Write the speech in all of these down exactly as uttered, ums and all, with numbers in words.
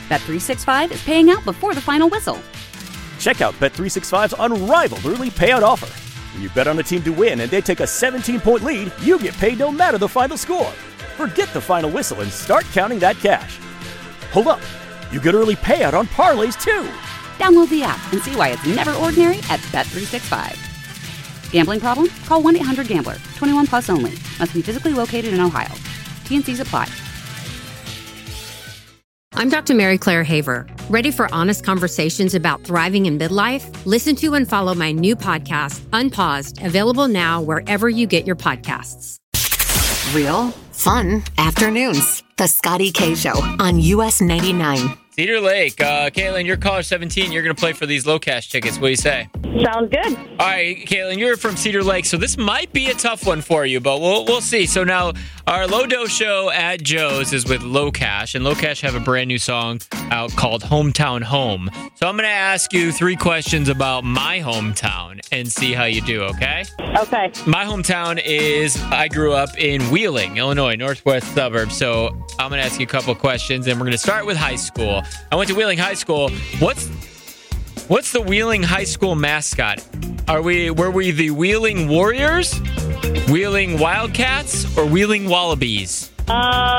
Bet three sixty-five is paying out before the final whistle. Check out Bet three sixty-five's unrivaled early payout offer. When you bet on a team to win and they take a seventeen-point lead, you get paid no matter the final score. Forget the final whistle and start counting that cash. Hold up. You get early payout on parlays, too. Download the app and see why it's never ordinary at Bet three sixty-five. Gambling problem? Call one eight hundred gambler. twenty-one plus only. Must be physically located in Ohio. T N Cs apply. I'm Doctor Mary Claire Haver. Ready for honest conversations about thriving in midlife? Listen to and follow my new podcast, Unpaused, available now wherever you get your podcasts. Real, fun afternoons. The Scotty K Show on U S ninety-nine. Cedar Lake. Uh, Caitlin, you're caller seventeen. You're going to play for these low cash tickets. What do you say? Sounds good. All right, Caitlin, you're from Cedar Lake, so this might be a tough one for you, but we'll we'll see. So now our Low Dose show at Joe's is with Low Cash, and Low Cash have a brand new song out called Hometown Home. So I'm going to ask you three questions about my hometown and see how you do, okay? Okay. My hometown is, I grew up in Wheeling, Illinois, northwest suburb. So I'm going to ask you a couple of questions, and we're going to start with high school. I went to Wheeling High School. What's what's the Wheeling High School mascot? Are we were we the Wheeling Warriors, Wheeling Wildcats, or Wheeling Wallabies? Um,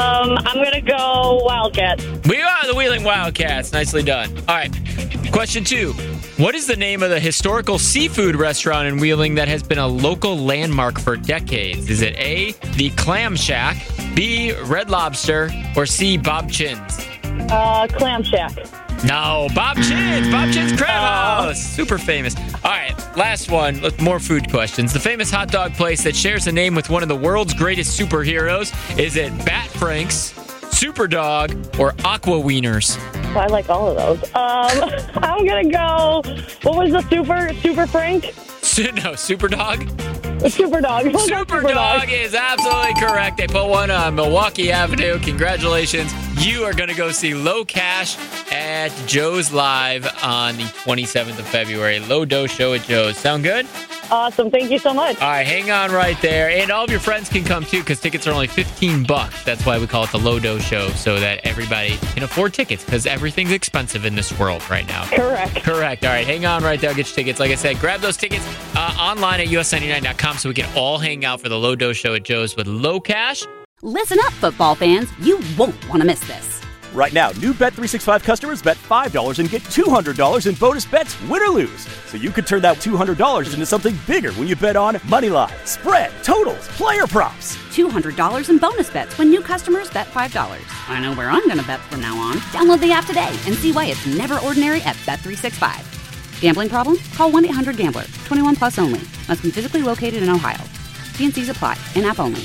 I'm gonna go Wildcats. We are the Wheeling Wildcats. Nicely done. All right. Question two. What is the name of the historical seafood restaurant in Wheeling that has been a local landmark for decades? Is it A, the Clam Shack, B, Red Lobster, or C, Bob Chin's? Uh, Clam Shack. No, Bob Chin's. Bob Chin's Crab Oh. House. Super famous. All right, last one. Look, more food questions. The famous hot dog place that shares a name with one of the world's greatest superheroes. Is it Bat Frank's, Superdog, or Aqua Wieners? Well, I like all of those. Um, I'm gonna go. What was the super Super Frank? No, Superdog? Superdog. Superdog is absolutely correct. They put one on Milwaukee Avenue. Congratulations. You are going to go see Low Cash at Joe's Live on the twenty-seventh of February. Low Dose Show at Joe's. Sound good? Awesome. Thank you so much. All right, hang on right there. And all of your friends can come too, because tickets are only fifteen bucks. That's why we call it the Low Dose Show, so that everybody can afford tickets, because everything's expensive in this world right now. Correct. Correct. All right, hang on right there. Get your tickets. Like I said, grab those tickets uh, online at U S ninety-nine dot com so we can all hang out for the Low Dose Show at Joe's with Low Cash. Listen up, football fans. You won't want to miss this. Right now, new Bet three sixty-five customers bet five dollars and get two hundred dollars in bonus bets, win or lose. So you could turn that two hundred dollars into something bigger when you bet on moneyline, spread, totals, player props. two hundred dollars in bonus bets when new customers bet five dollars. I know where I'm going to bet from now on. Download the app today and see why it's never ordinary at Bet three sixty-five. Gambling problem? Call one eight hundred gambler. twenty-one plus only. Must be physically located in Ohio. T N Cs apply. In-app only.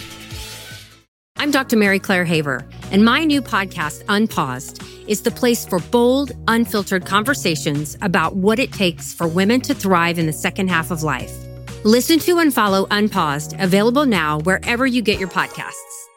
I'm Doctor Mary Claire Haver, and my new podcast, Unpaused, is the place for bold, unfiltered conversations about what it takes for women to thrive in the second half of life. Listen to and follow Unpaused, available now wherever you get your podcasts.